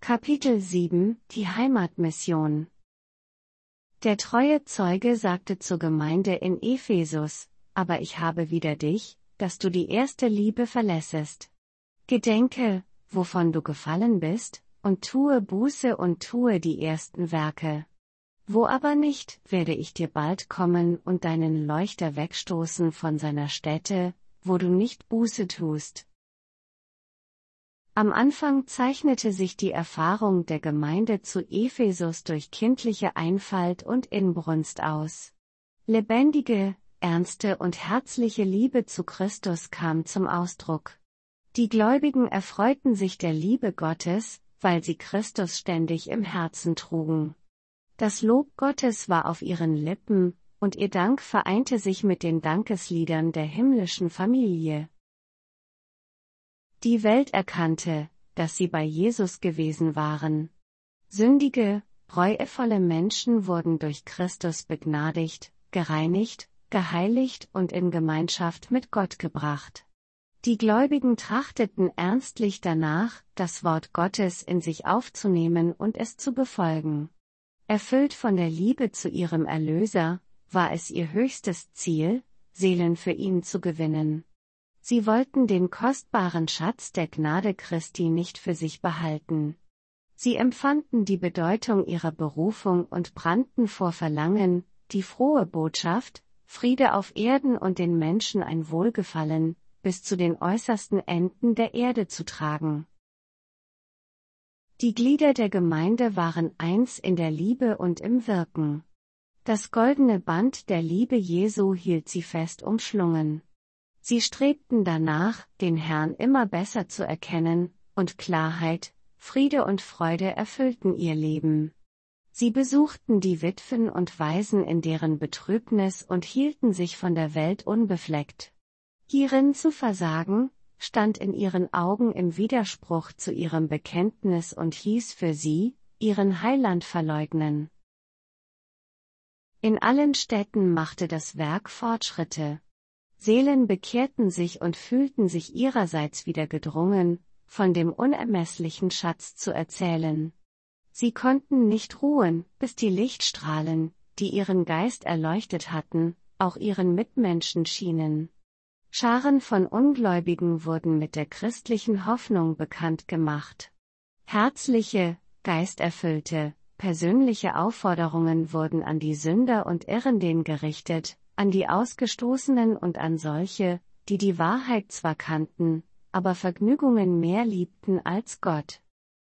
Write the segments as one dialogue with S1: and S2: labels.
S1: Kapitel 7 – Die Heimatmission. Der treue Zeuge sagte zur Gemeinde in Ephesus: Aber ich habe wider dich, dass du die erste Liebe verlässest. Gedenke, wovon du gefallen bist, und tue Buße und tue die ersten Werke. Wo aber nicht, werde ich dir bald kommen und deinen Leuchter wegstoßen von seiner Stätte, wo du nicht Buße tust. Am Anfang zeichnete sich die Erfahrung der Gemeinde zu Ephesus durch kindliche Einfalt und Inbrunst aus. Lebendige, ernste und herzliche Liebe zu Christus kam zum Ausdruck. Die Gläubigen erfreuten sich der Liebe Gottes, weil sie Christus ständig im Herzen trugen. Das Lob Gottes war auf ihren Lippen, und ihr Dank vereinte sich mit den Dankesliedern der himmlischen Familie. Die Welt erkannte, dass sie bei Jesus gewesen waren. Sündige, reuevolle Menschen wurden durch Christus begnadigt, gereinigt, geheiligt und in Gemeinschaft mit Gott gebracht. Die Gläubigen trachteten ernstlich danach, das Wort Gottes in sich aufzunehmen und es zu befolgen. Erfüllt von der Liebe zu ihrem Erlöser, war es ihr höchstes Ziel, Seelen für ihn zu gewinnen. Sie wollten den kostbaren Schatz der Gnade Christi nicht für sich behalten. Sie empfanden die Bedeutung ihrer Berufung und brannten vor Verlangen, die frohe Botschaft, Friede auf Erden und den Menschen ein Wohlgefallen, bis zu den äußersten Enden der Erde zu tragen. Die Glieder der Gemeinde waren eins in der Liebe und im Wirken. Das goldene Band der Liebe Jesu hielt sie fest umschlungen. Sie strebten danach, den Herrn immer besser zu erkennen, und Klarheit, Friede und Freude erfüllten ihr Leben. Sie besuchten die Witwen und Waisen in deren Betrübnis und hielten sich von der Welt unbefleckt. Hierin zu versagen, stand in ihren Augen im Widerspruch zu ihrem Bekenntnis und hieß für sie, ihren Heiland verleugnen. In allen Städten machte das Werk Fortschritte. Seelen bekehrten sich und fühlten sich ihrerseits wieder gedrungen, von dem unermesslichen Schatz zu erzählen. Sie konnten nicht ruhen, bis die Lichtstrahlen, die ihren Geist erleuchtet hatten, auch ihren Mitmenschen schienen. Scharen von Ungläubigen wurden mit der christlichen Hoffnung bekannt gemacht. Herzliche, geisterfüllte, persönliche Aufforderungen wurden an die Sünder und Irrenden gerichtet, an die Ausgestoßenen und an solche, die die Wahrheit zwar kannten, aber Vergnügungen mehr liebten als Gott.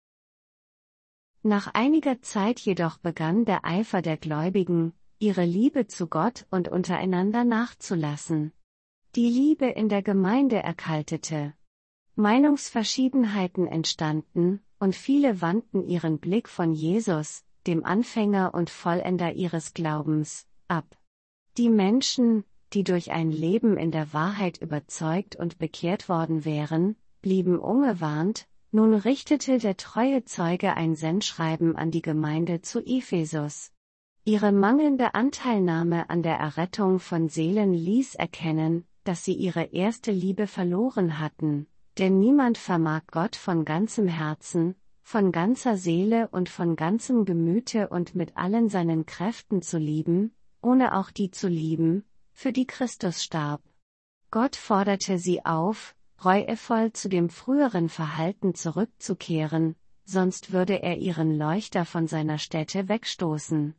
S1: Nach einiger Zeit jedoch begann der Eifer der Gläubigen, ihre Liebe zu Gott und untereinander nachzulassen. Die Liebe in der Gemeinde erkaltete. Meinungsverschiedenheiten entstanden, und viele wandten ihren Blick von Jesus, dem Anfänger und Vollender ihres Glaubens, ab. Die Menschen, die durch ein Leben in der Wahrheit überzeugt und bekehrt worden wären, blieben ungewarnt. Nun richtete der treue Zeuge ein Sendschreiben an die Gemeinde zu Ephesus. Ihre mangelnde Anteilnahme an der Errettung von Seelen ließ erkennen, dass sie ihre erste Liebe verloren hatten, denn niemand vermag Gott von ganzem Herzen, von ganzer Seele und von ganzem Gemüte und mit allen seinen Kräften zu lieben, ohne auch die zu lieben, für die Christus starb. Gott forderte sie auf, reuevoll zu dem früheren Verhalten zurückzukehren, sonst würde er ihren Leuchter von seiner Stätte wegstoßen.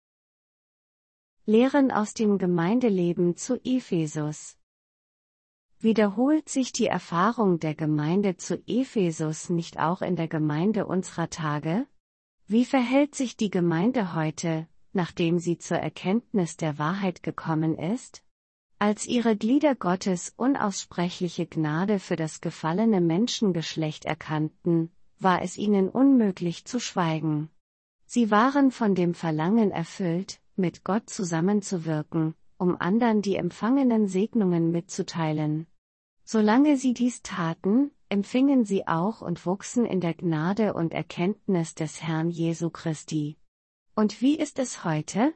S1: Lehren aus dem Gemeindeleben zu Ephesus. Wiederholt sich die Erfahrung der Gemeinde zu Ephesus nicht auch in der Gemeinde unserer Tage? Wie verhält sich die Gemeinde heute, nachdem sie zur Erkenntnis der Wahrheit gekommen ist? Als ihre Glieder Gottes unaussprechliche Gnade für das gefallene Menschengeschlecht erkannten, war es ihnen unmöglich zu schweigen. Sie waren von dem Verlangen erfüllt, mit Gott zusammenzuwirken, um anderen die empfangenen Segnungen mitzuteilen. Solange sie dies taten, empfingen sie auch und wuchsen in der Gnade und Erkenntnis des Herrn Jesu Christi. Und wie ist es heute?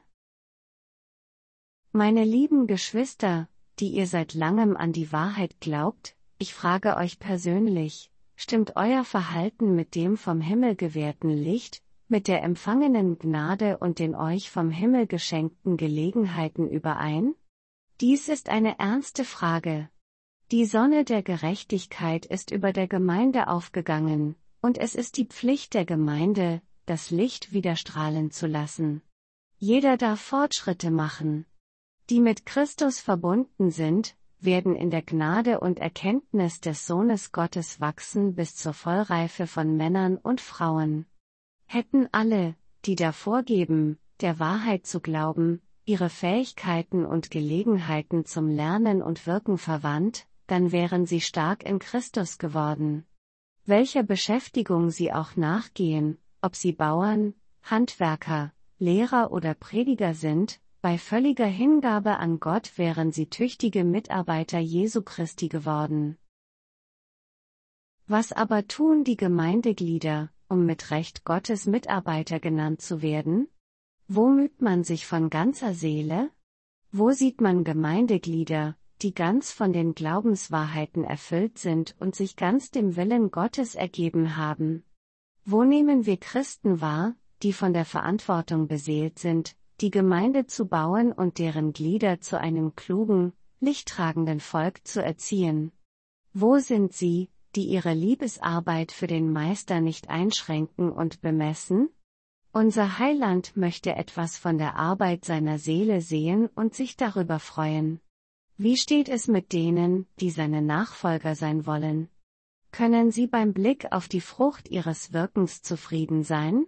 S1: Meine lieben Geschwister, die ihr seit langem an die Wahrheit glaubt, ich frage euch persönlich: Stimmt euer Verhalten mit dem vom Himmel gewährten Licht, mit der empfangenen Gnade und den euch vom Himmel geschenkten Gelegenheiten überein? Dies ist eine ernste Frage. Die Sonne der Gerechtigkeit ist über der Gemeinde aufgegangen, und es ist die Pflicht der Gemeinde, das Licht wieder strahlen zu lassen. Jeder darf Fortschritte machen. Die mit Christus verbunden sind, werden in der Gnade und Erkenntnis des Sohnes Gottes wachsen bis zur Vollreife von Männern und Frauen. Hätten alle, die davor geben, der Wahrheit zu glauben, ihre Fähigkeiten und Gelegenheiten zum Lernen und Wirken verwandt, dann wären sie stark in Christus geworden. Welcher Beschäftigung sie auch nachgehen, ob sie Bauern, Handwerker, Lehrer oder Prediger sind, bei völliger Hingabe an Gott wären sie tüchtige Mitarbeiter Jesu Christi geworden. Was aber tun die Gemeindeglieder, um mit Recht Gottes Mitarbeiter genannt zu werden? Wo müht man sich von ganzer Seele? Wo sieht man Gemeindeglieder, die ganz von den Glaubenswahrheiten erfüllt sind und sich ganz dem Willen Gottes ergeben haben? Wo nehmen wir Christen wahr, die von der Verantwortung beseelt sind, die Gemeinde zu bauen und deren Glieder zu einem klugen, lichttragenden Volk zu erziehen? Wo sind sie, die ihre Liebesarbeit für den Meister nicht einschränken und bemessen? Unser Heiland möchte etwas von der Arbeit seiner Seele sehen und sich darüber freuen. Wie steht es mit denen, die seine Nachfolger sein wollen? Können sie beim Blick auf die Frucht ihres Wirkens zufrieden sein?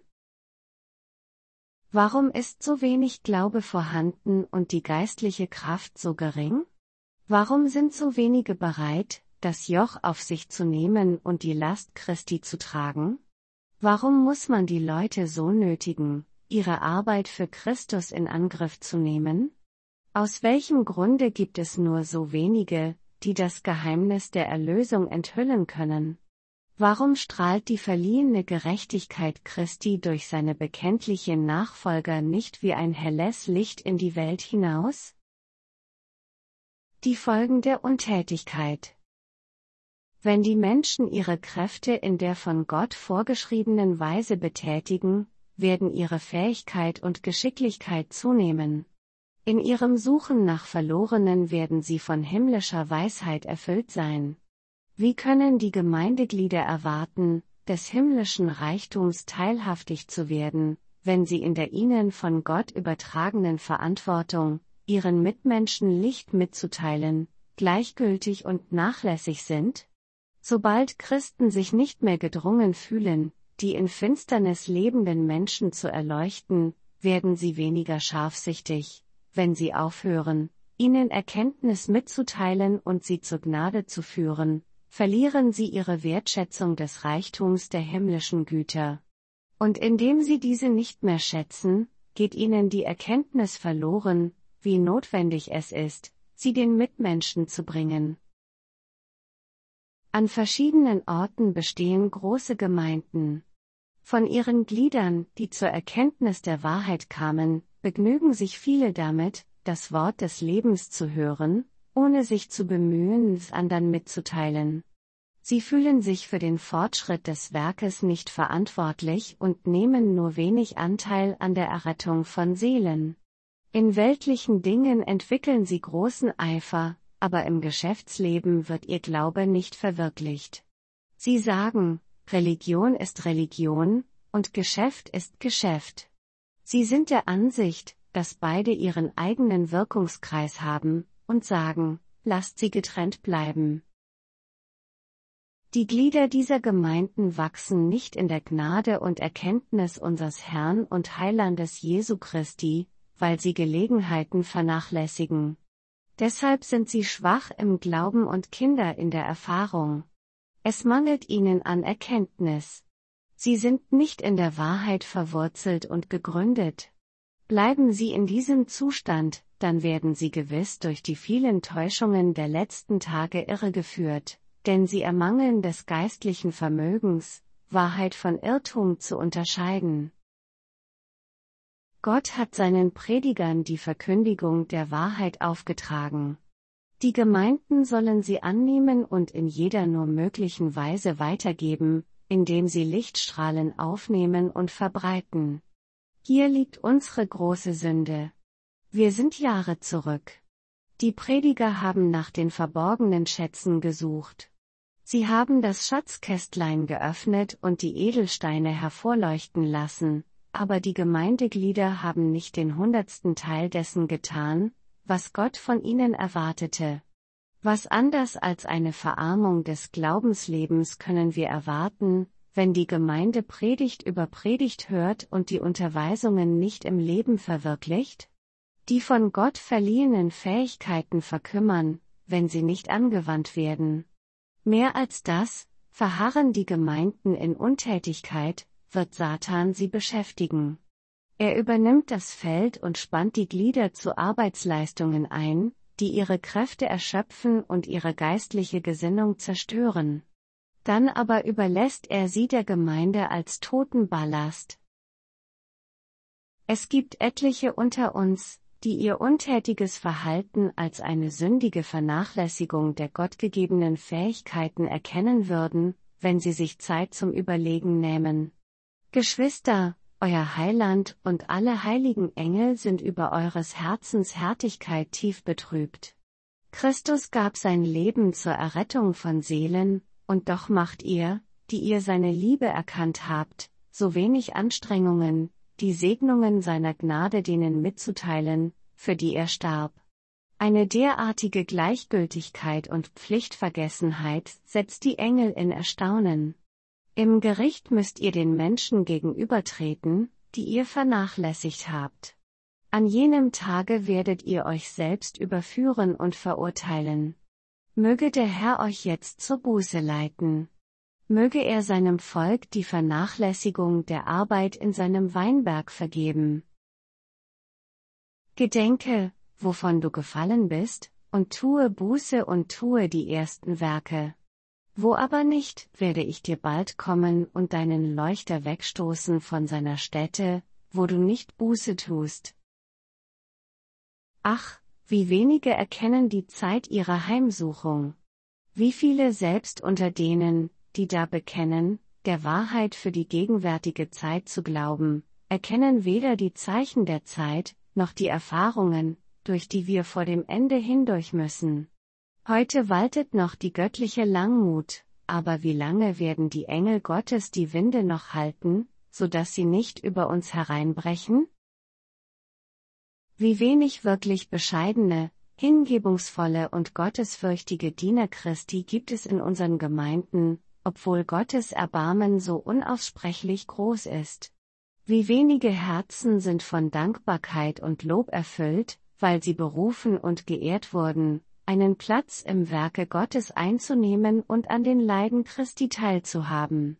S1: Warum ist so wenig Glaube vorhanden und die geistliche Kraft so gering? Warum sind so wenige bereit, das Joch auf sich zu nehmen und die Last Christi zu tragen? Warum muss man die Leute so nötigen, ihre Arbeit für Christus in Angriff zu nehmen? Aus welchem Grunde gibt es nur so wenige, die das Geheimnis der Erlösung enthüllen können? Warum strahlt die verliehene Gerechtigkeit Christi durch seine bekenntlichen Nachfolger nicht wie ein helles Licht in die Welt hinaus? Die Folgen der Untätigkeit. Wenn die Menschen ihre Kräfte in der von Gott vorgeschriebenen Weise betätigen, werden ihre Fähigkeit und Geschicklichkeit zunehmen. In ihrem Suchen nach Verlorenen werden sie von himmlischer Weisheit erfüllt sein. Wie können die Gemeindeglieder erwarten, des himmlischen Reichtums teilhaftig zu werden, wenn sie in der ihnen von Gott übertragenen Verantwortung, ihren Mitmenschen Licht mitzuteilen, gleichgültig und nachlässig sind? Sobald Christen sich nicht mehr gedrungen fühlen, die in Finsternis lebenden Menschen zu erleuchten, werden sie weniger scharfsichtig, wenn sie aufhören, ihnen Erkenntnis mitzuteilen und sie zur Gnade zu führen, verlieren sie ihre Wertschätzung des Reichtums der himmlischen Güter. Und indem sie diese nicht mehr schätzen, geht ihnen die Erkenntnis verloren, wie notwendig es ist, sie den Mitmenschen zu bringen. An verschiedenen Orten bestehen große Gemeinden. Von ihren Gliedern, die zur Erkenntnis der Wahrheit kamen, begnügen sich viele damit, das Wort des Lebens zu hören, ohne sich zu bemühen, es anderen mitzuteilen. Sie fühlen sich für den Fortschritt des Werkes nicht verantwortlich und nehmen nur wenig Anteil an der Errettung von Seelen. In weltlichen Dingen entwickeln sie großen Eifer, aber im Geschäftsleben wird ihr Glaube nicht verwirklicht. Sie sagen, Religion ist Religion, und Geschäft ist Geschäft. Sie sind der Ansicht, dass beide ihren eigenen Wirkungskreis haben, und sagen, lasst sie getrennt bleiben. Die Glieder dieser Gemeinden wachsen nicht in der Gnade und Erkenntnis unseres Herrn und Heilandes Jesu Christi, weil sie Gelegenheiten vernachlässigen. Deshalb sind sie schwach im Glauben und Kinder in der Erfahrung. Es mangelt ihnen an Erkenntnis. Sie sind nicht in der Wahrheit verwurzelt und gegründet. Bleiben sie in diesem Zustand, dann werden sie gewiss durch die vielen Täuschungen der letzten Tage irregeführt, denn sie ermangeln des geistlichen Vermögens, Wahrheit von Irrtum zu unterscheiden. Gott hat seinen Predigern die Verkündigung der Wahrheit aufgetragen. Die Gemeinden sollen sie annehmen und in jeder nur möglichen Weise weitergeben, indem sie Lichtstrahlen aufnehmen und verbreiten. Hier liegt unsere große Sünde. Wir sind Jahre zurück. Die Prediger haben nach den verborgenen Schätzen gesucht. Sie haben das Schatzkästlein geöffnet und die Edelsteine hervorleuchten lassen, aber die Gemeindeglieder haben nicht den 100. Teil dessen getan, was Gott von ihnen erwartete. Was anders als eine Verarmung des Glaubenslebens können wir erwarten, wenn die Gemeinde Predigt über Predigt hört und die Unterweisungen nicht im Leben verwirklicht? Die von Gott verliehenen Fähigkeiten verkümmern, wenn sie nicht angewandt werden. Mehr als das, verharren die Gemeinden in Untätigkeit, wird Satan sie beschäftigen. Er übernimmt das Feld und spannt die Glieder zu Arbeitsleistungen ein, die ihre Kräfte erschöpfen und ihre geistliche Gesinnung zerstören. Dann aber überlässt er sie der Gemeinde als toten Ballast. Es gibt etliche unter uns, die ihr untätiges Verhalten als eine sündige Vernachlässigung der gottgegebenen Fähigkeiten erkennen würden, wenn sie sich Zeit zum Überlegen nähmen. Geschwister, euer Heiland und alle heiligen Engel sind über eures Herzens Härtigkeit tief betrübt. Christus gab sein Leben zur Errettung von Seelen, und doch macht ihr, die ihr seine Liebe erkannt habt, so wenig Anstrengungen, die Segnungen seiner Gnade denen mitzuteilen, für die er starb. Eine derartige Gleichgültigkeit und Pflichtvergessenheit setzt die Engel in Erstaunen. Im Gericht müsst ihr den Menschen gegenübertreten, die ihr vernachlässigt habt. An jenem Tage werdet ihr euch selbst überführen und verurteilen. Möge der Herr euch jetzt zur Buße leiten. Möge er seinem Volk die Vernachlässigung der Arbeit in seinem Weinberg vergeben. Gedenke, wovon du gefallen bist, und tue Buße und tue die ersten Werke. Wo aber nicht, werde ich dir bald kommen und deinen Leuchter wegstoßen von seiner Stätte, wo du nicht Buße tust. Ach, wie wenige erkennen die Zeit ihrer Heimsuchung. Wie viele selbst unter denen, die da bekennen, der Wahrheit für die gegenwärtige Zeit zu glauben, erkennen weder die Zeichen der Zeit, noch die Erfahrungen, durch die wir vor dem Ende hindurch müssen. Heute waltet noch die göttliche Langmut, aber wie lange werden die Engel Gottes die Winde noch halten, so dass sie nicht über uns hereinbrechen? Wie wenig wirklich bescheidene, hingebungsvolle und gottesfürchtige Diener Christi gibt es in unseren Gemeinden, obwohl Gottes Erbarmen so unaussprechlich groß ist. Wie wenige Herzen sind von Dankbarkeit und Lob erfüllt, weil sie berufen und geehrt wurden, einen Platz im Werke Gottes einzunehmen und an den Leiden Christi teilzuhaben.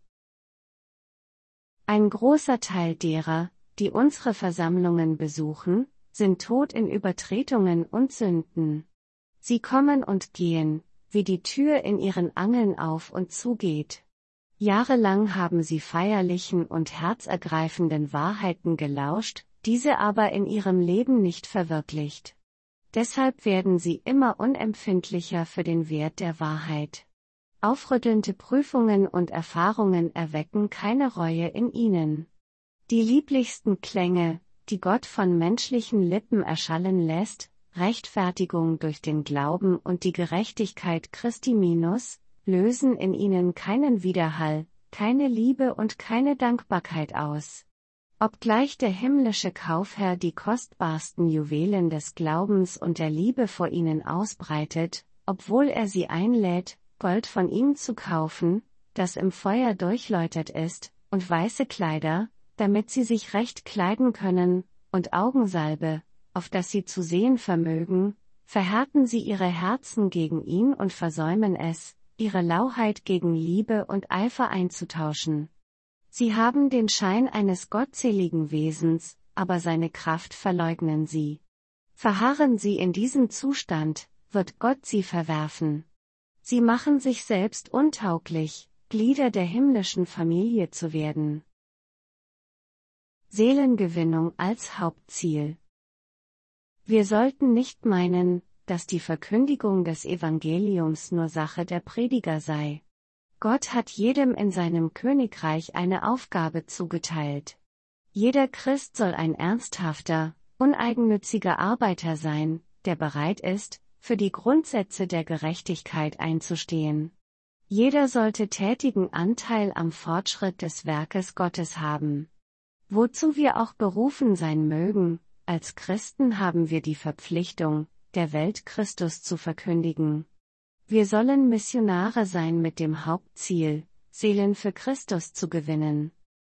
S1: Ein großer Teil derer, die unsere Versammlungen besuchen, sind tot in Übertretungen und Sünden. Sie kommen und gehen, wie die Tür in ihren Angeln auf und zugeht. Jahrelang haben sie feierlichen und herzergreifenden Wahrheiten gelauscht, diese aber in ihrem Leben nicht verwirklicht. Deshalb werden sie immer unempfindlicher für den Wert der Wahrheit. Aufrüttelnde Prüfungen und Erfahrungen erwecken keine Reue in ihnen. Die lieblichsten Klänge, die Gott von menschlichen Lippen erschallen lässt, Rechtfertigung durch den Glauben und die Gerechtigkeit Christi minus, lösen in ihnen keinen Widerhall, keine Liebe und keine Dankbarkeit aus. Obgleich der himmlische Kaufherr die kostbarsten Juwelen des Glaubens und der Liebe vor ihnen ausbreitet, obwohl er sie einlädt, Gold von ihm zu kaufen, das im Feuer durchläutert ist, und weiße Kleider, damit sie sich recht kleiden können, und Augensalbe, auf das sie zu sehen vermögen, verhärten sie ihre Herzen gegen ihn und versäumen es, ihre Lauheit gegen Liebe und Eifer einzutauschen. Sie haben den Schein eines gottseligen Wesens, aber seine Kraft verleugnen sie. Verharren sie in diesem Zustand, wird Gott sie verwerfen. Sie machen sich selbst untauglich, Glieder der himmlischen Familie zu werden. Seelengewinnung als Hauptziel. Wir sollten nicht meinen, dass die Verkündigung des Evangeliums nur Sache der Prediger sei. Gott hat jedem in seinem Königreich eine Aufgabe zugeteilt. Jeder Christ soll ein ernsthafter, uneigennütziger Arbeiter sein, der bereit ist, für die Grundsätze der Gerechtigkeit einzustehen. Jeder sollte tätigen Anteil am Fortschritt des Werkes Gottes haben. Wozu wir auch berufen sein mögen, als Christen haben wir die Verpflichtung, der Welt Christus zu verkündigen. Wir sollen Missionare sein mit dem Hauptziel, Seelen für Christus zu gewinnen.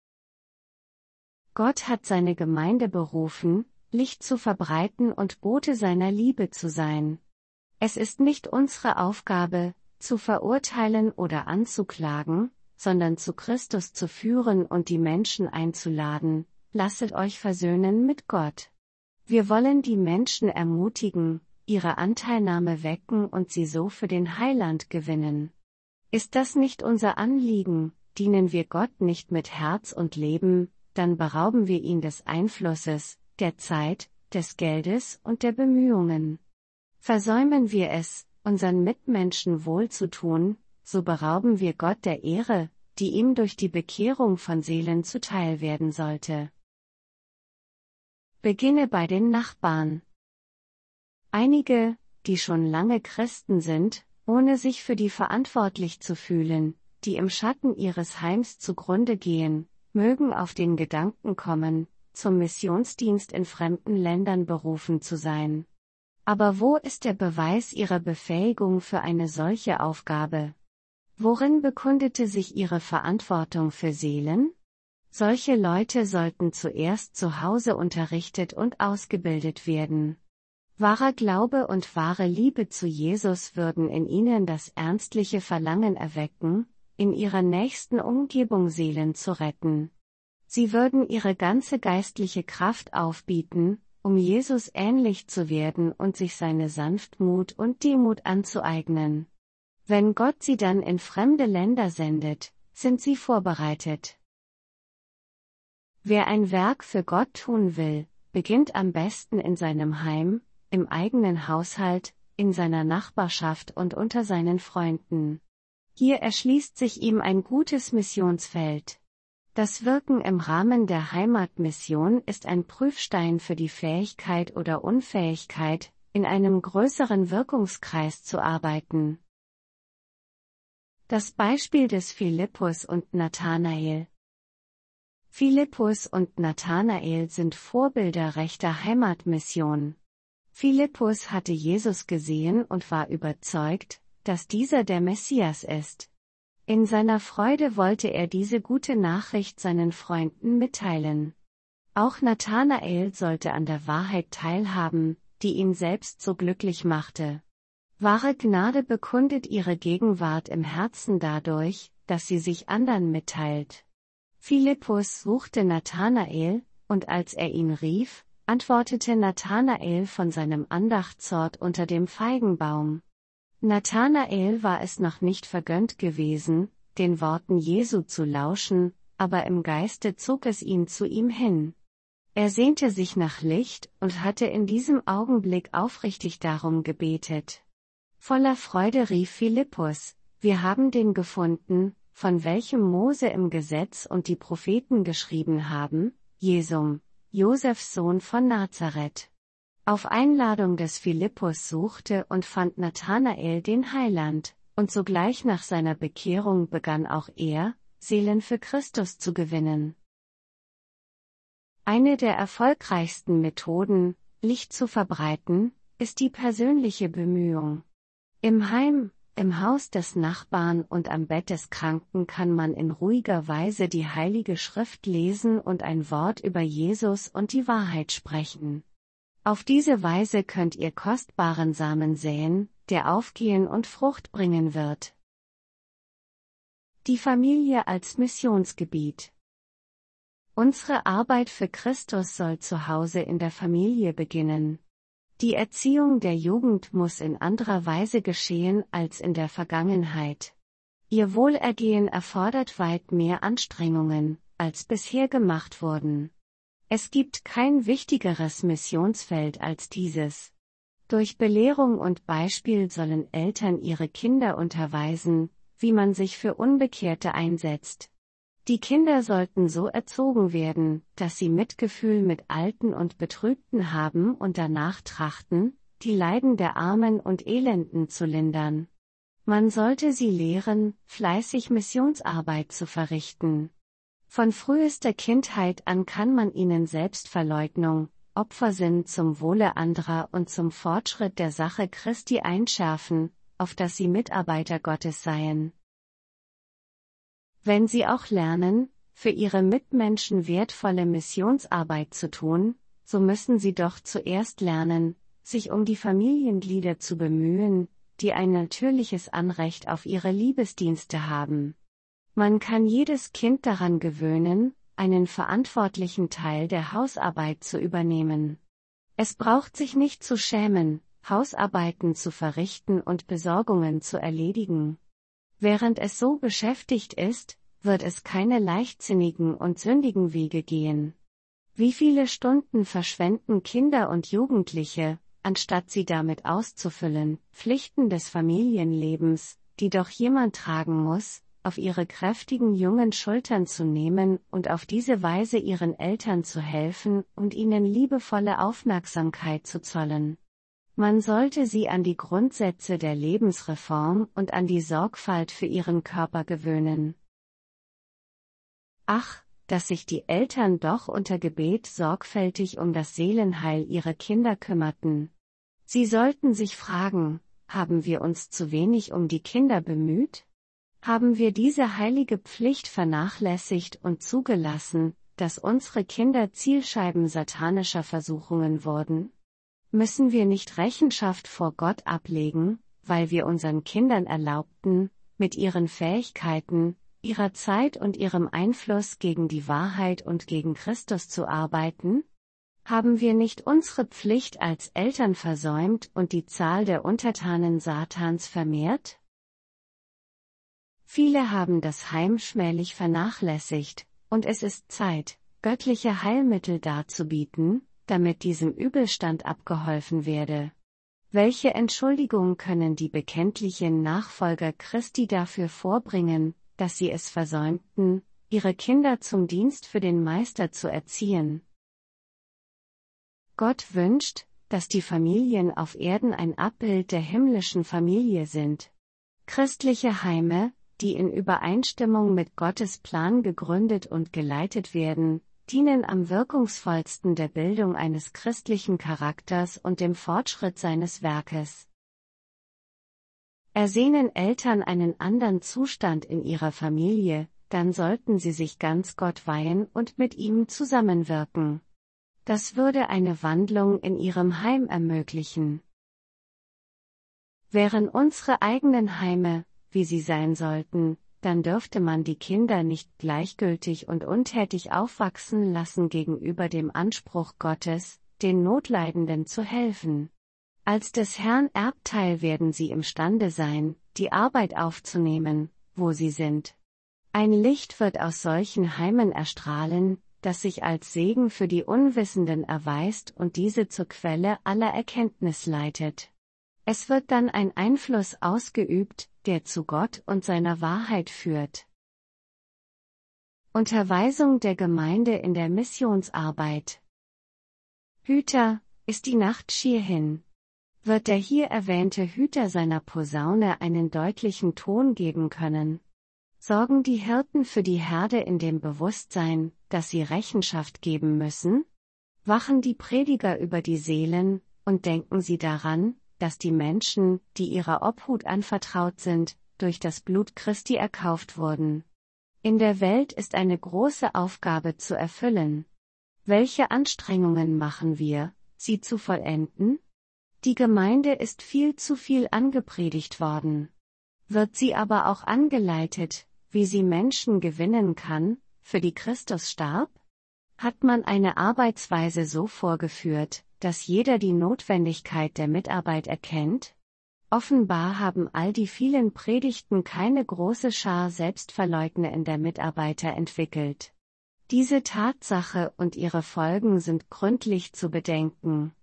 S1: Gott hat seine Gemeinde berufen, Licht zu verbreiten und Bote seiner Liebe zu sein. Es ist nicht unsere Aufgabe, zu verurteilen oder anzuklagen, sondern zu Christus zu führen und die Menschen einzuladen, lasset euch versöhnen mit Gott. Wir wollen die Menschen ermutigen, ihre Anteilnahme wecken und sie so für den Heiland gewinnen. Ist das nicht unser Anliegen, dienen wir Gott nicht mit Herz und Leben, dann berauben wir ihn des Einflusses, der Zeit, des Geldes und der Bemühungen. Versäumen wir es, unseren Mitmenschen wohl zu tun, so berauben wir Gott der Ehre, die ihm durch die Bekehrung von Seelen zuteil werden sollte. Beginne bei den Nachbarn. Einige, die schon lange Christen sind, ohne sich für die verantwortlich zu fühlen, die im Schatten ihres Heims zugrunde gehen, mögen auf den Gedanken kommen, zum Missionsdienst in fremden Ländern berufen zu sein. Aber wo ist der Beweis ihrer Befähigung für eine solche Aufgabe? Worin bekundete sich ihre Verantwortung für Seelen? Solche Leute sollten zuerst zu Hause unterrichtet und ausgebildet werden. Wahrer Glaube und wahre Liebe zu Jesus würden in ihnen das ernstliche Verlangen erwecken, in ihrer nächsten Umgebung Seelen zu retten. Sie würden ihre ganze geistliche Kraft aufbieten, um Jesus ähnlich zu werden und sich seine Sanftmut und Demut anzueignen. Wenn Gott sie dann in fremde Länder sendet, sind sie vorbereitet. Wer ein Werk für Gott tun will, beginnt am besten in seinem Heim, im eigenen Haushalt, in seiner Nachbarschaft und unter seinen Freunden. Hier erschließt sich ihm ein gutes Missionsfeld. Das Wirken im Rahmen der Heimatmission ist ein Prüfstein für die Fähigkeit oder Unfähigkeit, in einem größeren Wirkungskreis zu arbeiten. Das Beispiel des Philippus und Nathanael. Philippus und Nathanael sind Vorbilder rechter Heimatmission. Philippus hatte Jesus gesehen und war überzeugt, dass dieser der Messias ist. In seiner Freude wollte er diese gute Nachricht seinen Freunden mitteilen. Auch Nathanael sollte an der Wahrheit teilhaben, die ihn selbst so glücklich machte. Wahre Gnade bekundet ihre Gegenwart im Herzen dadurch, dass sie sich anderen mitteilt. Philippus suchte Nathanael, und als er ihn rief, antwortete Nathanael von seinem Andachtsort unter dem Feigenbaum. Nathanael war es noch nicht vergönnt gewesen, den Worten Jesu zu lauschen, aber im Geiste zog es ihn zu ihm hin. Er sehnte sich nach Licht und hatte in diesem Augenblick aufrichtig darum gebetet. Voller Freude rief Philippus: Wir haben den gefunden, von welchem Mose im Gesetz und die Propheten geschrieben haben, Jesum, Josefs Sohn von Nazareth. Auf Einladung des Philippus suchte und fand Nathanael den Heiland, und sogleich nach seiner Bekehrung begann auch er, Seelen für Christus zu gewinnen. Eine der erfolgreichsten Methoden, Licht zu verbreiten, ist die persönliche Bemühung. Im Heim, im Haus des Nachbarn und am Bett des Kranken kann man in ruhiger Weise die Heilige Schrift lesen und ein Wort über Jesus und die Wahrheit sprechen. Auf diese Weise könnt ihr kostbaren Samen säen, der aufgehen und Frucht bringen wird. Die Familie als Missionsgebiet. Unsere Arbeit für Christus soll zu Hause in der Familie beginnen. Die Erziehung der Jugend muss in anderer Weise geschehen als in der Vergangenheit. Ihr Wohlergehen erfordert weit mehr Anstrengungen, als bisher gemacht wurden. Es gibt kein wichtigeres Missionsfeld als dieses. Durch Belehrung und Beispiel sollen Eltern ihre Kinder unterweisen, wie man sich für Unbekehrte einsetzt. Die Kinder sollten so erzogen werden, dass sie Mitgefühl mit Alten und Betrübten haben und danach trachten, die Leiden der Armen und Elenden zu lindern. Man sollte sie lehren, fleißig Missionsarbeit zu verrichten. Von frühester Kindheit an kann man ihnen Selbstverleugnung, Opfersinn zum Wohle anderer und zum Fortschritt der Sache Christi einschärfen, auf dass sie Mitarbeiter Gottes seien. Wenn sie auch lernen, für ihre Mitmenschen wertvolle Missionsarbeit zu tun, so müssen sie doch zuerst lernen, sich um die Familienglieder zu bemühen, die ein natürliches Anrecht auf ihre Liebesdienste haben. Man kann jedes Kind daran gewöhnen, einen verantwortlichen Teil der Hausarbeit zu übernehmen. Es braucht sich nicht zu schämen, Hausarbeiten zu verrichten und Besorgungen zu erledigen. Während es so beschäftigt ist, wird es keine leichtsinnigen und sündigen Wege gehen. Wie viele Stunden verschwenden Kinder und Jugendliche, anstatt sie damit auszufüllen, Pflichten des Familienlebens, die doch jemand tragen muss, auf ihre kräftigen jungen Schultern zu nehmen und auf diese Weise ihren Eltern zu helfen und ihnen liebevolle Aufmerksamkeit zu zollen. Man sollte sie an die Grundsätze der Lebensreform und an die Sorgfalt für ihren Körper gewöhnen. Ach, dass sich die Eltern doch unter Gebet sorgfältig um das Seelenheil ihrer Kinder kümmerten. Sie sollten sich fragen, haben wir uns zu wenig um die Kinder bemüht? Haben wir diese heilige Pflicht vernachlässigt und zugelassen, dass unsere Kinder Zielscheiben satanischer Versuchungen wurden? Müssen wir nicht Rechenschaft vor Gott ablegen, weil wir unseren Kindern erlaubten, mit ihren Fähigkeiten, ihrer Zeit und ihrem Einfluss gegen die Wahrheit und gegen Christus zu arbeiten? Haben wir nicht unsere Pflicht als Eltern versäumt und die Zahl der Untertanen Satans vermehrt? Viele haben das Heim schmählich vernachlässigt, und es ist Zeit, göttliche Heilmittel darzubieten, damit diesem Übelstand abgeholfen werde. Welche Entschuldigung können die bekenntlichen Nachfolger Christi dafür vorbringen, dass sie es versäumten, ihre Kinder zum Dienst für den Meister zu erziehen? Gott wünscht, dass die Familien auf Erden ein Abbild der himmlischen Familie sind. Christliche Heime, die in Übereinstimmung mit Gottes Plan gegründet und geleitet werden, dienen am wirkungsvollsten der Bildung eines christlichen Charakters und dem Fortschritt seines Werkes. Ersehnen Eltern einen anderen Zustand in ihrer Familie, dann sollten sie sich ganz Gott weihen und mit ihm zusammenwirken. Das würde eine Wandlung in ihrem Heim ermöglichen. Wären unsere eigenen Heime, wie sie sein sollten, dann dürfte man die Kinder nicht gleichgültig und untätig aufwachsen lassen gegenüber dem Anspruch Gottes, den Notleidenden zu helfen. Als des Herrn Erbteil werden sie imstande sein, die Arbeit aufzunehmen, wo sie sind. Ein Licht wird aus solchen Heimen erstrahlen, das sich als Segen für die Unwissenden erweist und diese zur Quelle aller Erkenntnis leitet. Es wird dann ein Einfluss ausgeübt, der zu Gott und seiner Wahrheit führt. Unterweisung der Gemeinde in der Missionsarbeit. Hüter, ist die Nacht schier hin? Wird der hier erwähnte Hüter seiner Posaune einen deutlichen Ton geben können? Sorgen die Hirten für die Herde in dem Bewusstsein, dass sie Rechenschaft geben müssen? Wachen die Prediger über die Seelen, und denken sie daran, dass die Menschen, die ihrer Obhut anvertraut sind, durch das Blut Christi erkauft wurden? In der Welt ist eine große Aufgabe zu erfüllen. Welche Anstrengungen machen wir, sie zu vollenden? Die Gemeinde ist viel zu viel angepredigt worden. Wird sie aber auch angeleitet, wie sie Menschen gewinnen kann, für die Christus starb? Hat man eine Arbeitsweise so vorgeführt, dass jeder die Notwendigkeit der Mitarbeit erkennt? Offenbar haben all die vielen Predigten keine große Schar Selbstverleugner in der Mitarbeiter entwickelt. Diese Tatsache und ihre Folgen sind gründlich zu bedenken.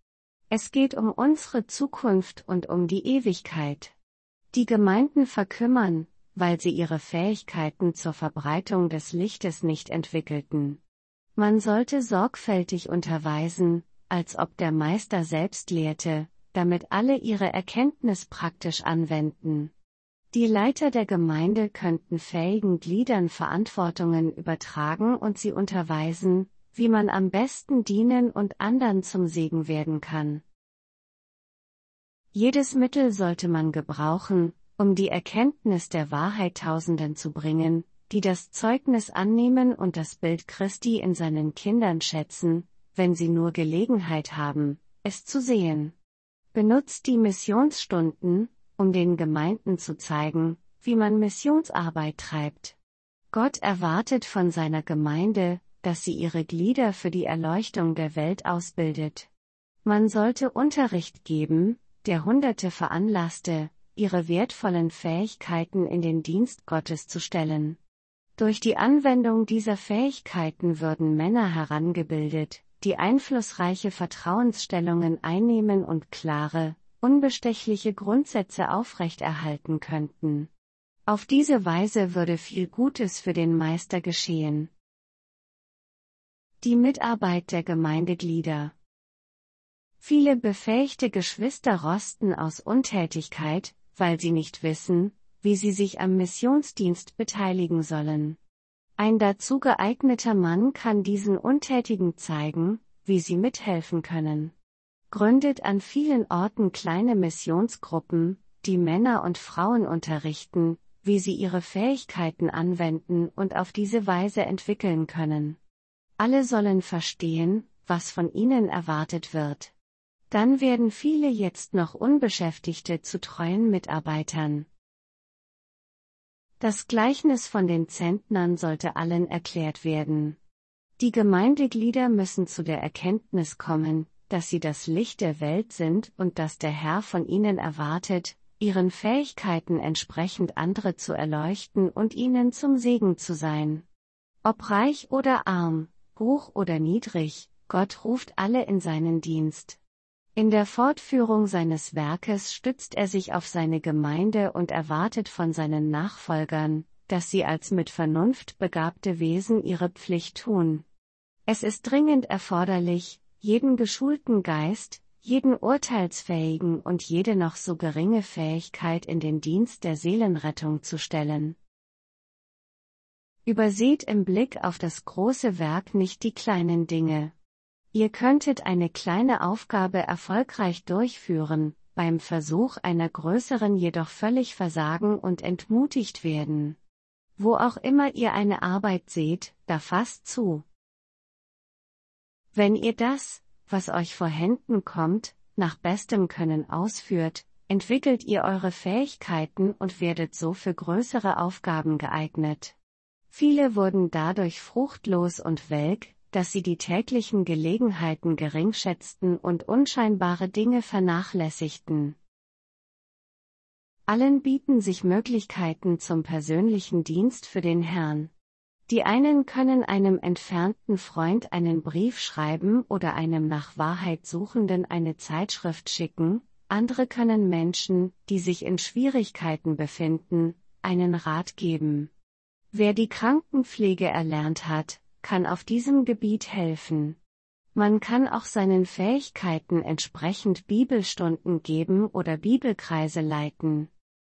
S1: Es geht um unsere Zukunft und um die Ewigkeit. Die Gemeinden verkümmern, weil sie ihre Fähigkeiten zur Verbreitung des Lichtes nicht entwickelten. Man sollte sorgfältig unterweisen, als ob der Meister selbst lehrte, damit alle ihre Erkenntnis praktisch anwenden. Die Leiter der Gemeinde könnten fähigen Gliedern Verantwortungen übertragen und sie unterweisen, wie man am besten dienen und anderen zum Segen werden kann. Jedes Mittel sollte man gebrauchen, um die Erkenntnis der Wahrheit Tausenden zu bringen, die das Zeugnis annehmen und das Bild Christi in seinen Kindern schätzen, wenn sie nur Gelegenheit haben, es zu sehen. Benutzt die Missionsstunden, um den Gemeinden zu zeigen, wie man Missionsarbeit treibt. Gott erwartet von seiner Gemeinde, dass sie ihre Glieder für die Erleuchtung der Welt ausbildet. Man sollte Unterricht geben, der Hunderte veranlasste, ihre wertvollen Fähigkeiten in den Dienst Gottes zu stellen. Durch die Anwendung dieser Fähigkeiten würden Männer herangebildet, die einflussreiche Vertrauensstellungen einnehmen und klare, unbestechliche Grundsätze aufrechterhalten könnten. Auf diese Weise würde viel Gutes für den Meister geschehen. Die Mitarbeit der Gemeindeglieder. Viele befähigte Geschwister rosten aus Untätigkeit, weil sie nicht wissen, wie sie sich am Missionsdienst beteiligen sollen. Ein dazu geeigneter Mann kann diesen Untätigen zeigen, wie sie mithelfen können. Gründet an vielen Orten kleine Missionsgruppen, die Männer und Frauen unterrichten, wie sie ihre Fähigkeiten anwenden und auf diese Weise entwickeln können. Alle sollen verstehen, was von ihnen erwartet wird. Dann werden viele jetzt noch Unbeschäftigte zu treuen Mitarbeitern. Das Gleichnis von den Zentnern sollte allen erklärt werden. Die Gemeindeglieder müssen zu der Erkenntnis kommen, dass sie das Licht der Welt sind und dass der Herr von ihnen erwartet, ihren Fähigkeiten entsprechend andere zu erleuchten und ihnen zum Segen zu sein. Ob reich oder arm, hoch oder niedrig, Gott ruft alle in seinen Dienst. In der Fortführung seines Werkes stützt er sich auf seine Gemeinde und erwartet von seinen Nachfolgern, dass sie als mit Vernunft begabte Wesen ihre Pflicht tun. Es ist dringend erforderlich, jeden geschulten Geist, jeden urteilsfähigen und jede noch so geringe Fähigkeit in den Dienst der Seelenrettung zu stellen. Überseht im Blick auf das große Werk nicht die kleinen Dinge. Ihr könntet eine kleine Aufgabe erfolgreich durchführen, beim Versuch einer größeren jedoch völlig versagen und entmutigt werden. Wo auch immer ihr eine Arbeit seht, da fasst zu. Wenn ihr das, was euch vor Händen kommt, nach bestem Können ausführt, entwickelt ihr eure Fähigkeiten und werdet so für größere Aufgaben geeignet. Viele wurden dadurch fruchtlos und welk, dass sie die täglichen Gelegenheiten geringschätzten und unscheinbare Dinge vernachlässigten. Allen bieten sich Möglichkeiten zum persönlichen Dienst für den Herrn. Die einen können einem entfernten Freund einen Brief schreiben oder einem nach Wahrheit Suchenden eine Zeitschrift schicken, andere können Menschen, die sich in Schwierigkeiten befinden, einen Rat geben. Wer die Krankenpflege erlernt hat, kann auf diesem Gebiet helfen. Man kann auch seinen Fähigkeiten entsprechend Bibelstunden geben oder Bibelkreise leiten.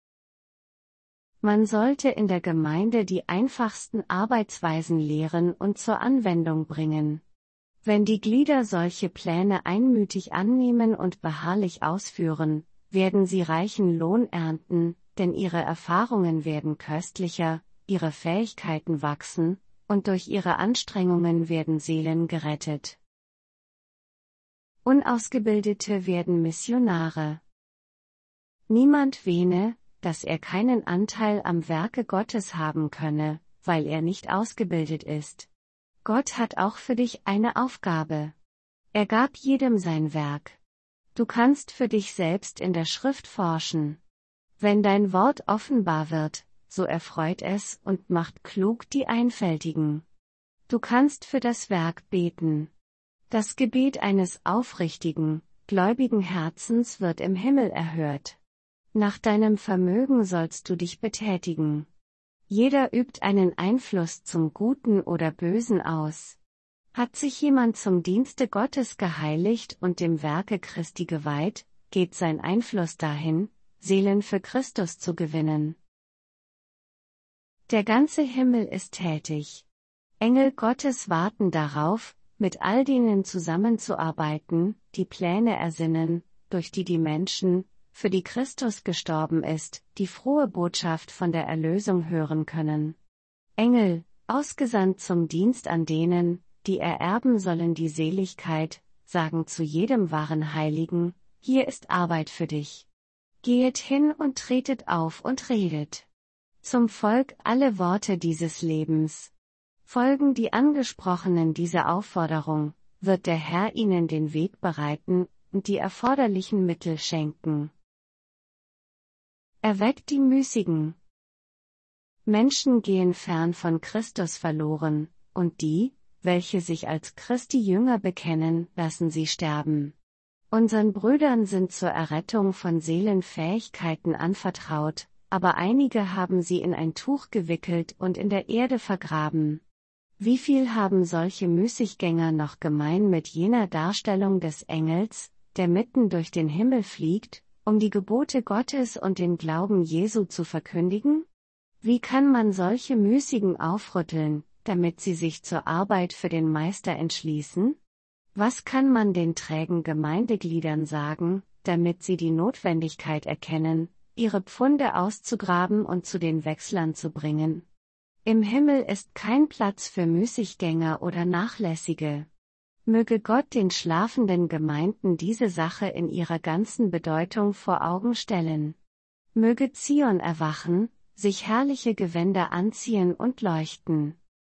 S1: Man sollte in der Gemeinde die einfachsten Arbeitsweisen lehren und zur Anwendung bringen. Wenn die Glieder solche Pläne einmütig annehmen und beharrlich ausführen, werden sie reichen Lohn ernten, denn ihre Erfahrungen werden köstlicher, ihre Fähigkeiten wachsen, und durch ihre Anstrengungen werden Seelen gerettet. Unausgebildete werden Missionare. Niemand wähne, dass er keinen Anteil am Werke Gottes haben könne, weil er nicht ausgebildet ist. Gott hat auch für dich eine Aufgabe. Er gab jedem sein Werk. Du kannst für dich selbst in der Schrift forschen. Wenn dein Wort offenbar wird, so erfreut es und macht klug die Einfältigen. Du kannst für das Werk beten. Das Gebet eines Aufrichtigen, gläubigen Herzens wird im Himmel erhört. Nach deinem Vermögen sollst du dich betätigen. Jeder übt einen Einfluss zum Guten oder Bösen aus. Hat sich jemand zum Dienste Gottes geheiligt und dem Werke Christi geweiht, geht sein Einfluss dahin, Seelen für Christus zu gewinnen. Der ganze Himmel ist tätig. Engel Gottes warten darauf, mit all denen zusammenzuarbeiten, die Pläne ersinnen, durch die die Menschen, für die Christus gestorben ist, die frohe Botschaft von der Erlösung hören können. Engel, ausgesandt zum Dienst an denen, die ererben sollen die Seligkeit, sagen zu jedem wahren Heiligen, hier ist Arbeit für dich. Gehet hin und tretet auf und redet. Zum Volk alle Worte dieses Lebens. Folgen die Angesprochenen dieser Aufforderung, wird der Herr ihnen den Weg bereiten und die erforderlichen Mittel schenken. Erweckt die Müßigen. Menschen gehen fern von Christus verloren, und die, welche sich als Christi Jünger bekennen, lassen sie sterben. Unseren Brüdern sind zur Errettung von Seelen Fähigkeiten anvertraut, aber einige haben sie in ein Tuch gewickelt und in der Erde vergraben. Wie viel haben solche Müßiggänger noch gemein mit jener Darstellung des Engels, der mitten durch den Himmel fliegt, um die Gebote Gottes und den Glauben Jesu zu verkündigen? Wie kann man solche Müßigen aufrütteln, damit sie sich zur Arbeit für den Meister entschließen? Was kann man den trägen Gemeindegliedern sagen, damit sie die Notwendigkeit erkennen, ihre Pfunde auszugraben und zu den Wechslern zu bringen? Im Himmel ist kein Platz für Müßiggänger oder Nachlässige. Möge Gott den schlafenden Gemeinden diese Sache in ihrer ganzen Bedeutung vor Augen stellen. Möge Zion erwachen, sich herrliche Gewänder anziehen und leuchten.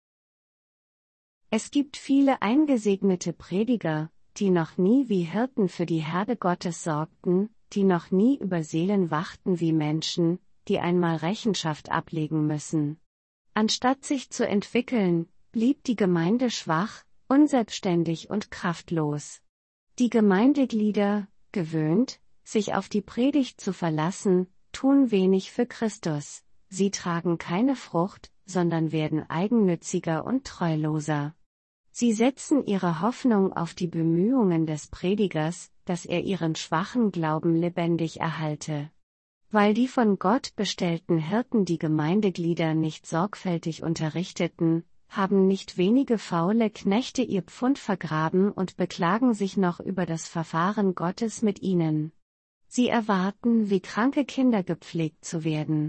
S1: Es gibt viele eingesegnete Prediger, die noch nie wie Hirten für die Herde Gottes sorgten, die noch nie über Seelen wachten wie Menschen, die einmal Rechenschaft ablegen müssen. Anstatt sich zu entwickeln, blieb die Gemeinde schwach, unselbstständig und kraftlos. Die Gemeindeglieder, gewöhnt, sich auf die Predigt zu verlassen, tun wenig für Christus, sie tragen keine Frucht, sondern werden eigennütziger und treuloser. Sie setzen ihre Hoffnung auf die Bemühungen des Predigers, dass er ihren schwachen Glauben lebendig erhalte. Weil die von Gott bestellten Hirten die Gemeindeglieder nicht sorgfältig unterrichteten, haben nicht wenige faule Knechte ihr Pfund vergraben und beklagen sich noch über das Verfahren Gottes mit ihnen. Sie erwarten, wie kranke Kinder gepflegt zu werden.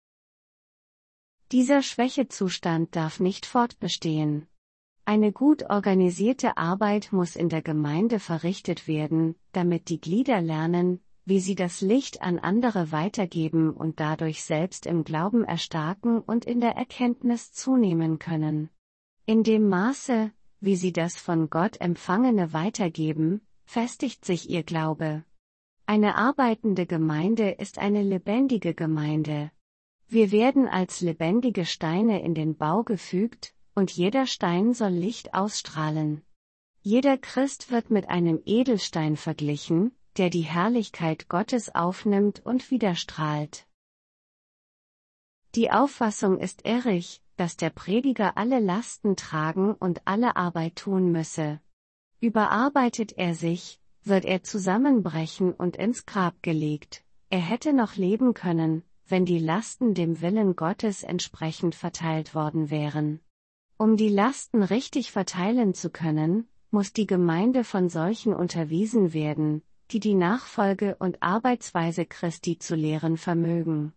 S1: Dieser Schwächezustand darf nicht fortbestehen. Eine gut organisierte Arbeit muss in der Gemeinde verrichtet werden, damit die Glieder lernen, wie sie das Licht an andere weitergeben und dadurch selbst im Glauben erstarken und in der Erkenntnis zunehmen können. In dem Maße, wie sie das von Gott Empfangene weitergeben, festigt sich ihr Glaube. Eine arbeitende Gemeinde ist eine lebendige Gemeinde. Wir werden als lebendige Steine in den Bau gefügt, und jeder Stein soll Licht ausstrahlen. Jeder Christ wird mit einem Edelstein verglichen, der die Herrlichkeit Gottes aufnimmt und wieder strahlt. Die Auffassung ist irrig, dass der Prediger alle Lasten tragen und alle Arbeit tun müsse. Überarbeitet er sich, wird er zusammenbrechen und ins Grab gelegt. Er hätte noch leben können, wenn die Lasten dem Willen Gottes entsprechend verteilt worden wären. Um die Lasten richtig verteilen zu können, muss die Gemeinde von solchen unterwiesen werden, die die Nachfolge und Arbeitsweise Christi zu lehren vermögen.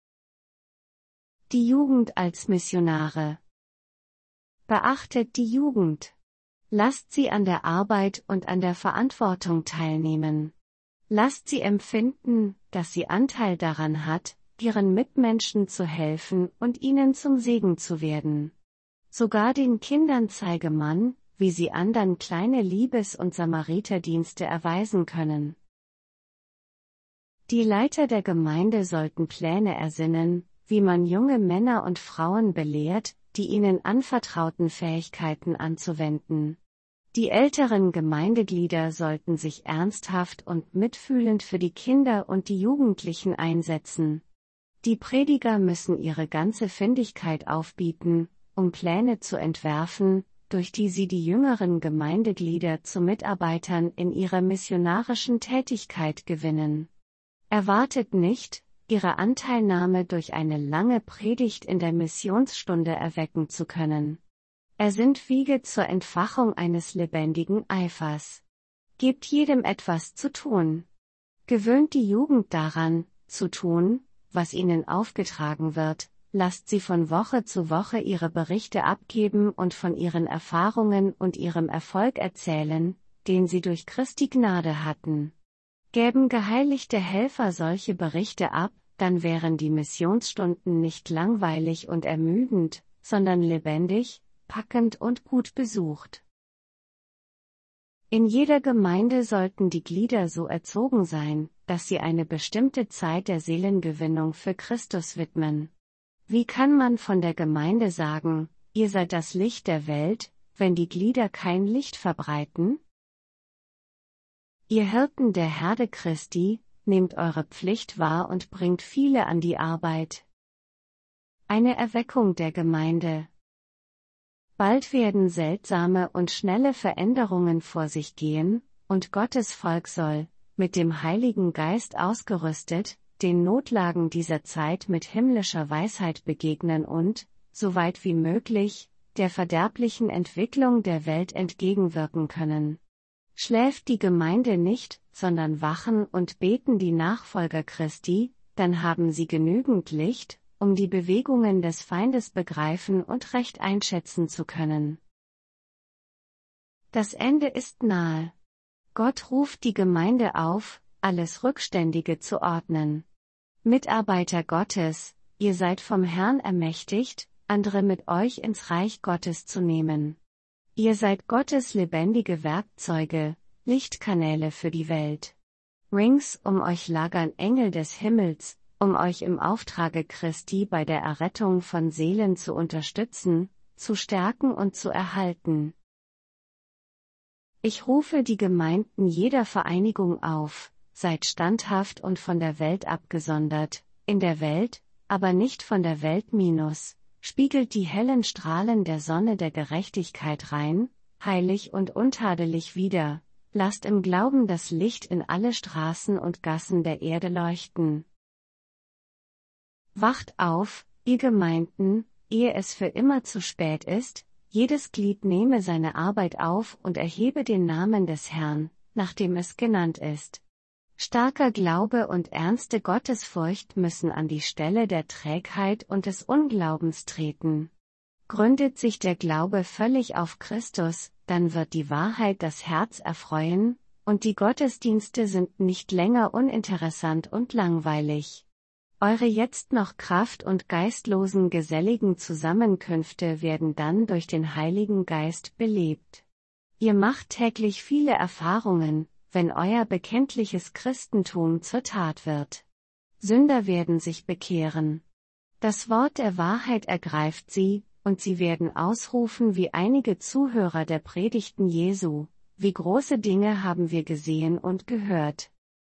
S1: Die Jugend als Missionare. Beachtet die Jugend. Lasst sie an der Arbeit und an der Verantwortung teilnehmen. Lasst sie empfinden, dass sie Anteil daran hat, ihren Mitmenschen zu helfen und ihnen zum Segen zu werden. Sogar den Kindern zeige man, wie sie anderen kleine Liebes- und Samariterdienste erweisen können. Die Leiter der Gemeinde sollten Pläne ersinnen, wie man junge Männer und Frauen belehrt, die ihnen anvertrauten Fähigkeiten anzuwenden. Die älteren Gemeindeglieder sollten sich ernsthaft und mitfühlend für die Kinder und die Jugendlichen einsetzen. Die Prediger müssen ihre ganze Findigkeit aufbieten, um Pläne zu entwerfen, durch die sie die jüngeren Gemeindeglieder zu Mitarbeitern in ihrer missionarischen Tätigkeit gewinnen. Erwartet nicht, ihre Anteilnahme durch eine lange Predigt in der Missionsstunde erwecken zu können. Er sind Wege zur Entfachung eines lebendigen Eifers. Gebt jedem etwas zu tun. Gewöhnt die Jugend daran, zu tun, was ihnen aufgetragen wird, lasst sie von Woche zu Woche ihre Berichte abgeben und von ihren Erfahrungen und ihrem Erfolg erzählen, den sie durch Christi Gnade hatten. Gäben geheiligte Helfer solche Berichte ab, dann wären die Missionsstunden nicht langweilig und ermüdend, sondern lebendig, packend und gut besucht. In jeder Gemeinde sollten die Glieder so erzogen sein, dass sie eine bestimmte Zeit der Seelengewinnung für Christus widmen. Wie kann man von der Gemeinde sagen, ihr seid das Licht der Welt, wenn die Glieder kein Licht verbreiten? Ihr Hirten der Herde Christi, nehmt eure Pflicht wahr und bringt viele an die Arbeit. Eine Erweckung der Gemeinde. Bald werden seltsame und schnelle Veränderungen vor sich gehen, und Gottes Volk soll, mit dem Heiligen Geist ausgerüstet, den Notlagen dieser Zeit mit himmlischer Weisheit begegnen und, soweit wie möglich, der verderblichen Entwicklung der Welt entgegenwirken können. Schläft die Gemeinde nicht, sondern wachen und beten die Nachfolger Christi, dann haben sie genügend Licht, um die Bewegungen des Feindes begreifen und recht einschätzen zu können. Das Ende ist nahe. Gott ruft die Gemeinde auf, alles Rückständige zu ordnen. Mitarbeiter Gottes, ihr seid vom Herrn ermächtigt, andere mit euch ins Reich Gottes zu nehmen. Ihr seid Gottes lebendige Werkzeuge, Lichtkanäle für die Welt. Rings um euch lagern Engel des Himmels, um euch im Auftrage Christi bei der Errettung von Seelen zu unterstützen, zu stärken und zu erhalten. Ich rufe die Gemeinden jeder Vereinigung auf, seid standhaft und von der Welt abgesondert, in der Welt, aber nicht von der Welt spiegelt die hellen Strahlen der Sonne der Gerechtigkeit rein, heilig und untadelig wider, lasst im Glauben das Licht in alle Straßen und Gassen der Erde leuchten. Wacht auf, ihr Gemeinden, ehe es für immer zu spät ist, jedes Glied nehme seine Arbeit auf und erhebe den Namen des Herrn, nachdem es genannt ist. Starker Glaube und ernste Gottesfurcht müssen an die Stelle der Trägheit und des Unglaubens treten. Gründet sich der Glaube völlig auf Christus, dann wird die Wahrheit das Herz erfreuen, und die Gottesdienste sind nicht länger uninteressant und langweilig. Eure jetzt noch kraft- und geistlosen geselligen Zusammenkünfte werden dann durch den Heiligen Geist belebt. Ihr macht täglich viele Erfahrungen, wenn euer bekenntliches Christentum zur Tat wird. Sünder werden sich bekehren. Das Wort der Wahrheit ergreift sie, und sie werden ausrufen wie einige Zuhörer der Predigten Jesu: Wie große Dinge haben wir gesehen und gehört.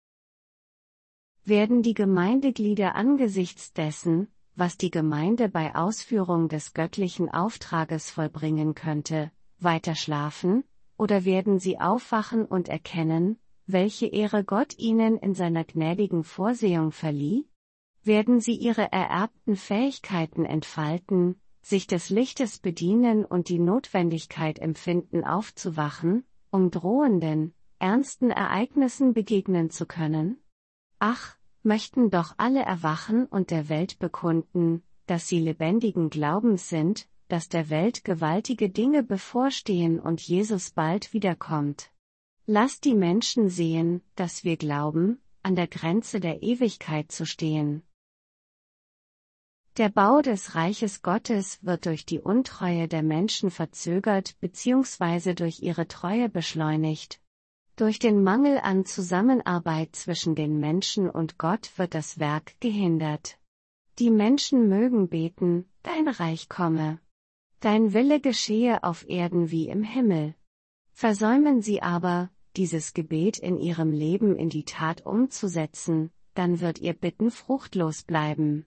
S1: Werden die Gemeindeglieder angesichts dessen, was die Gemeinde bei Ausführung des göttlichen Auftrages vollbringen könnte, weiter schlafen, oder werden sie aufwachen und erkennen, welche Ehre Gott ihnen in seiner gnädigen Vorsehung verlieh? Werden sie ihre ererbten Fähigkeiten entfalten, sich des Lichtes bedienen und die Notwendigkeit empfinden aufzuwachen, um drohenden, ernsten Ereignissen begegnen zu können? Ach, möchten doch alle erwachen und der Welt bekunden, dass sie lebendigen Glaubens sind, dass der Welt gewaltige Dinge bevorstehen und Jesus bald wiederkommt. Lasst die Menschen sehen, dass wir glauben, an der Grenze der Ewigkeit zu stehen. Der Bau des Reiches Gottes wird durch die Untreue der Menschen verzögert bzw. durch ihre Treue beschleunigt. Durch den Mangel an Zusammenarbeit zwischen den Menschen und Gott wird das Werk gehindert. Die Menschen mögen beten: Dein Reich komme. Dein Wille geschehe auf Erden wie im Himmel. Versäumen Sie aber, dieses Gebet in Ihrem Leben in die Tat umzusetzen, dann wird Ihr Bitten fruchtlos bleiben.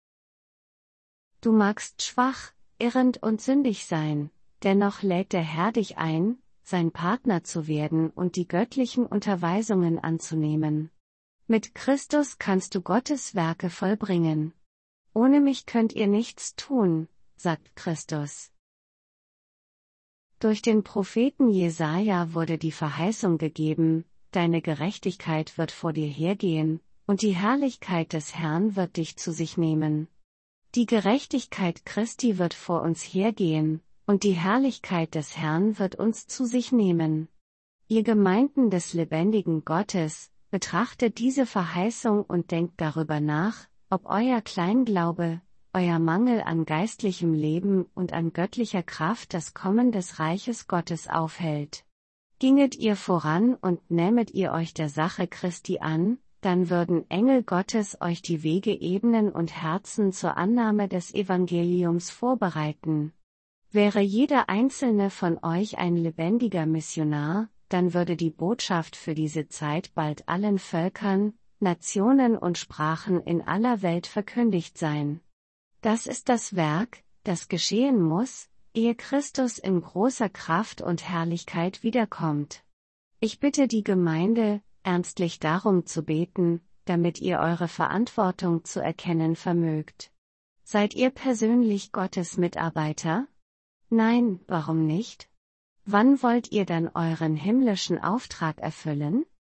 S1: Du magst schwach, irrend und sündig sein, dennoch lädt der Herr dich ein, sein Partner zu werden und die göttlichen Unterweisungen anzunehmen. Mit Christus kannst du Gottes Werke vollbringen. Ohne mich könnt ihr nichts tun, sagt Christus. Durch den Propheten Jesaja wurde die Verheißung gegeben, deine Gerechtigkeit wird vor dir hergehen, und die Herrlichkeit des Herrn wird dich zu sich nehmen. Die Gerechtigkeit Christi wird vor uns hergehen, und die Herrlichkeit des Herrn wird uns zu sich nehmen. Ihr Gemeinden des lebendigen Gottes, betrachtet diese Verheißung und denkt darüber nach, ob euer Kleinglaube, euer Mangel an geistlichem Leben und an göttlicher Kraft das Kommen des Reiches Gottes aufhält. Ginget ihr voran und nähmet ihr euch der Sache Christi an, dann würden Engel Gottes euch die Wege ebnen und Herzen zur Annahme des Evangeliums vorbereiten. Wäre jeder einzelne von euch ein lebendiger Missionar, dann würde die Botschaft für diese Zeit bald allen Völkern, Nationen und Sprachen in aller Welt verkündigt sein. Das ist das Werk, das geschehen muss, ehe Christus in großer Kraft und Herrlichkeit wiederkommt. Ich bitte die Gemeinde, ernstlich darum zu beten, damit ihr eure Verantwortung zu erkennen vermögt. Seid ihr persönlich Gottes Mitarbeiter? Nein, warum nicht? Wann wollt ihr dann euren himmlischen Auftrag erfüllen?